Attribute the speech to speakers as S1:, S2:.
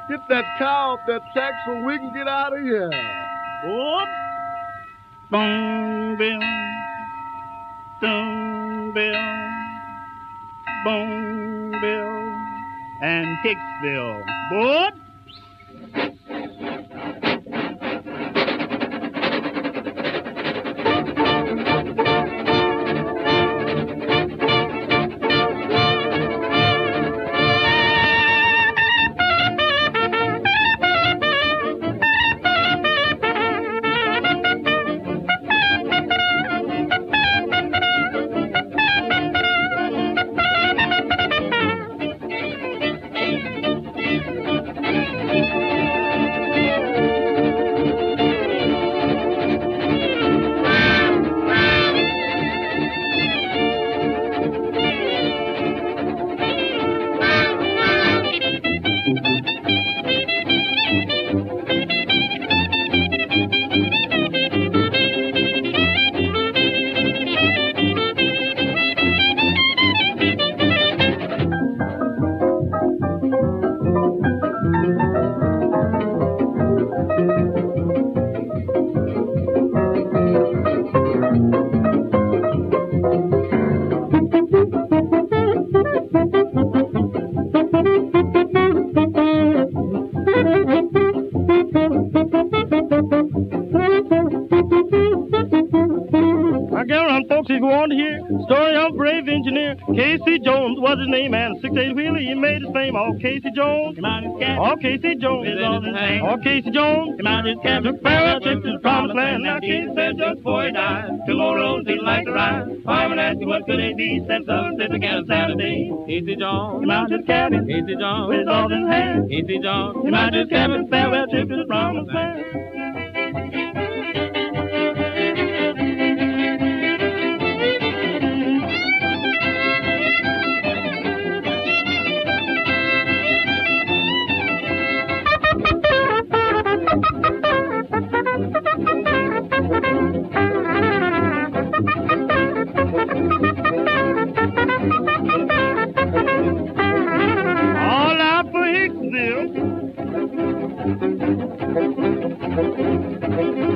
S1: Get that cow off that track so we can get out of here.
S2: Whoop. Boom, bill. Boom, bill. Boom, bill. And Hicksville. Whoop. Folks, if you want to hear story of brave engineer Casey Jones was his name, and 6-8 wheeler he made his fame. All Casey Jones, all Casey Jones, all Casey Jones, took farewell trip to the promised land. Now Casey said just before he died, 2 more roads he'd like to ride. Fireman asked him what could it be, said something said the can of Saturday. Casey Jones, came out to his cabin, Casey Jones, with his all in his hand. Casey Jones, came out to his cabin, farewell trip to the promised land. All out for Hicksville.